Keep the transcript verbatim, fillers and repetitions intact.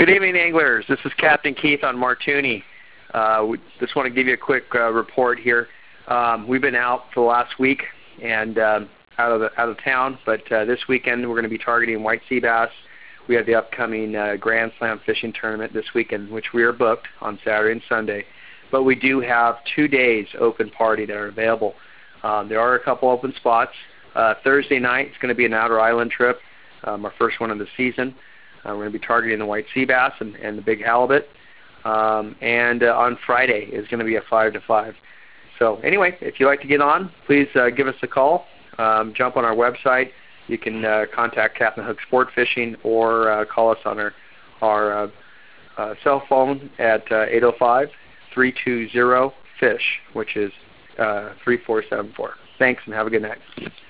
Good evening, anglers. This is Captain Keith on Martuni. Uh, we just want to give you a quick uh, report here. Um, we've been out for the last week and um, out of the, out of town, but uh, this weekend we're going to be targeting white sea bass. We have the upcoming uh, Grand Slam fishing tournament this weekend, which we are booked on Saturday and Sunday. But we do have two days open party that are available. Um, there are a couple open spots. Uh, Thursday night it's going to be an outer island trip, um, our first one of the season. Uh, we're going to be targeting the white sea bass and, and the big halibut. Um, and uh, on Friday is going to be a five to five. So anyway, if you'd like to get on, please uh, give us a call. Um, jump on our website. You can uh, contact Captain Hook Sport Fishing or uh, call us on our, our uh, uh, cell phone at uh, eight oh five, three two zero, FISH, which is uh, three four seven four. Thanks and have a good night.